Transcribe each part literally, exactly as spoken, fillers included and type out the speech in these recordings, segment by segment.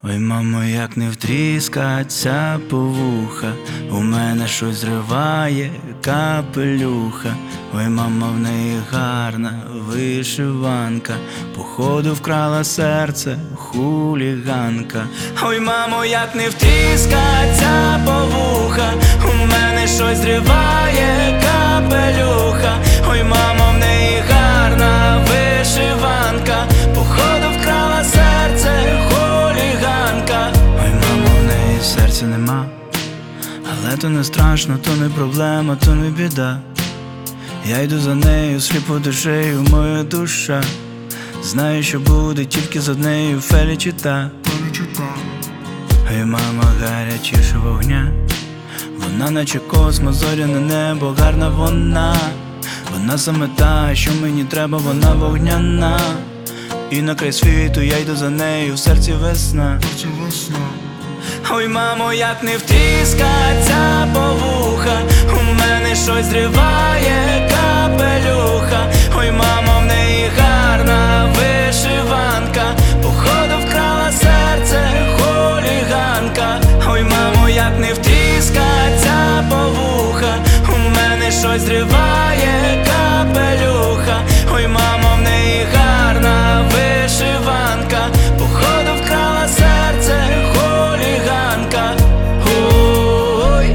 Ой, мамо, як не втріскаться по вуха, у мене щось зриває капелюха. Ой, мама, в неї гарна вишиванка, походу вкрала серце хуліганка. Ой, мамо, як не втріскаться по вуха, у мене щось зриває капелюха. Ой, мамо, в неї гарна вишиванка, походу вкрала серце хуліганка. Ой, мамо, в неї серця нема, але то не страшно, то не проблема, то не біда. Я йду за нею, сліпо душею моя душа. Знаю, що буде тільки з однею фелічита. Ой, мама, гарячіше вогня, вона наче космос, зоряне небо, гарна вона. Вона саме та, що мені треба, вона вогняна. І на край світу я йду за нею, в серці весна. Ой, мамо, як не втріскаться по вуха, у мене щось зриває капелюха. Ой, мамо, в неї гарна вишиванка, походу вкрала серце хуліганка. Ой, мамо, як не втріскаться по вуха, у мене щось зриває капелюха. Ой, мамо, в неї гарна вишиванка, походу вкрала серце хуліганка. Ой,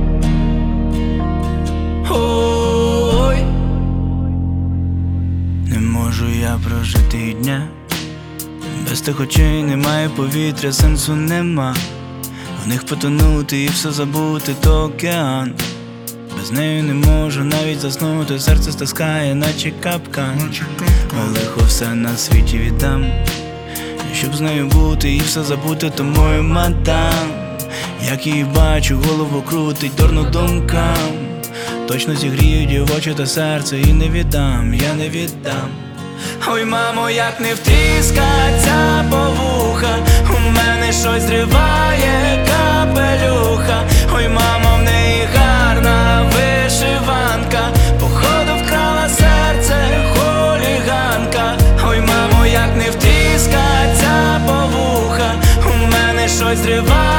ой, не можу я прожити й дня без тих очей, немає повітря, сенсу нема. В них потонути і все забути, то океан. Без неї не можу навіть заснути, серце стискає, наче капкан. Ой, лихо все на світі віддам, щоб з нею бути і все забути, то мою мадам. Як її бачу, голову крутить, дурно думкам. Точно зігріють її очі та серце, і не віддам, я не віддам. Ой, мамо, як не втріскаться по вуха, у мене щось зриває капелюха. Ой, мамо, в неї гарна вишиванка, походу вкрала серце хуліганка. Ой, мамо, як не втріскаться по вуха, у мене щось зриває